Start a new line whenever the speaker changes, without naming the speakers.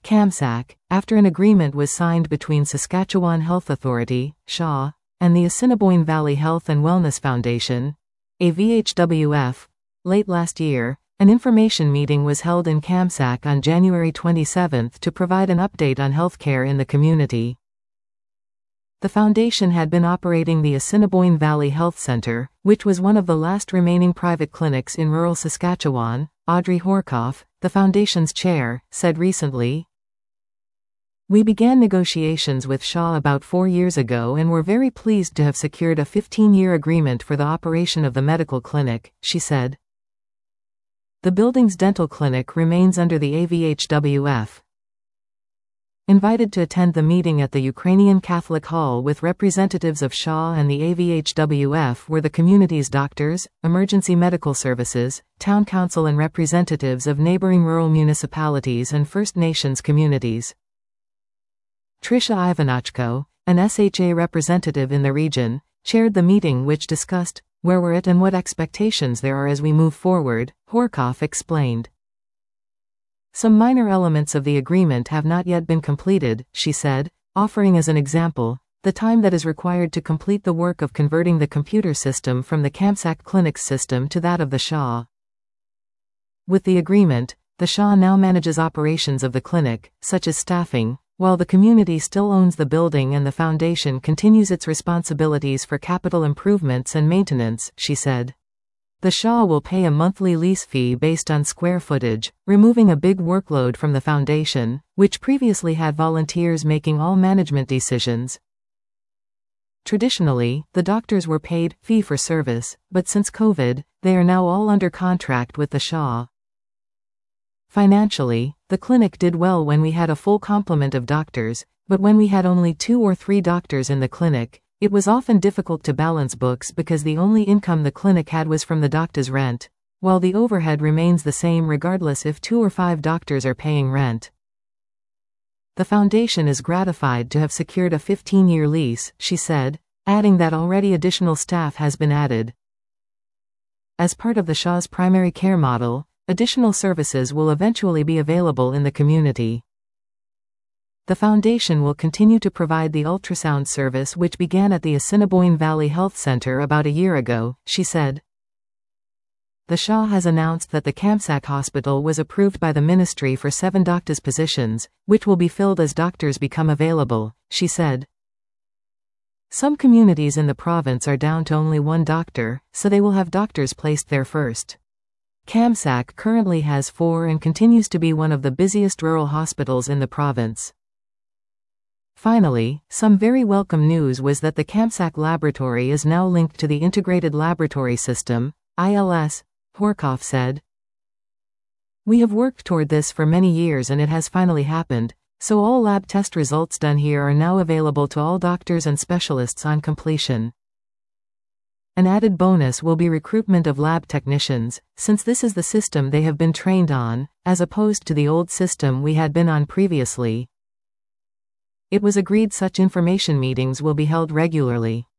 CAMSAC, after an agreement was signed between Saskatchewan Health Authority, SHA, and the Assiniboine Valley Health and Wellness Foundation, AVHWF, late last year, an information meeting was held in CAMSAC on January 27 to provide an update on healthcare in the community. The foundation had been operating the Assiniboine Valley Health Centre, which was one of the last remaining private clinics in rural Saskatchewan. Audrey Horkoff, the foundation's chair, said recently, "We began negotiations with SHA about 4 years ago and were very pleased to have secured a 15-year agreement for the operation of the medical clinic," she said. The building's dental clinic remains under the AVHWF. Invited to attend the meeting at the Ukrainian Catholic Hall with representatives of SHA and the AVHWF were the community's doctors, emergency medical services, town council and representatives of neighboring rural municipalities and First Nations communities. Tricia Ivanachko, an SHA representative in the region, chaired the meeting which discussed where we're at and what expectations there are as we move forward, Horkoff explained. Some minor elements of the agreement have not yet been completed, she said, offering as an example, the time that is required to complete the work of converting the computer system from the CAMSAC Clinics system to that of the SHA. With the agreement, the SHA now manages operations of the clinic, such as staffing, while the community still owns the building and the foundation continues its responsibilities for capital improvements and maintenance, she said. The SHA will pay a monthly lease fee based on square footage, removing a big workload from the foundation, which previously had volunteers making all management decisions. Traditionally, the doctors were paid fee for service, but since COVID, they are now all under contract with the SHA. Financially, the clinic did well when we had a full complement of doctors, but when we had only 2 or 3 doctors in the clinic, it was often difficult to balance books because the only income the clinic had was from the doctor's rent, while the overhead remains the same regardless if 2 or 5 doctors are paying rent. The foundation is gratified to have secured a 15-year lease, she said, adding that already additional staff has been added. As part of the SHA's primary care model, additional services will eventually be available in the community. The foundation will continue to provide the ultrasound service which began at the Assiniboine Valley Health Centre about a year ago, she said. The SHA has announced that the CAMSAC hospital was approved by the ministry for 7 doctors' positions, which will be filled as doctors become available, she said. Some communities in the province are down to only 1 doctor, so they will have doctors placed there first. CAMSAC currently has 4 and continues to be one of the busiest rural hospitals in the province. Finally, some very welcome news was that the CAMSAC laboratory is now linked to the Integrated Laboratory System, ILS, Horkoff said. We have worked toward this for many years and it has finally happened, so all lab test results done here are now available to all doctors and specialists on completion. An added bonus will be recruitment of lab technicians, since this is the system they have been trained on, as opposed to the old system we had been on previously. It was agreed such information meetings will be held regularly.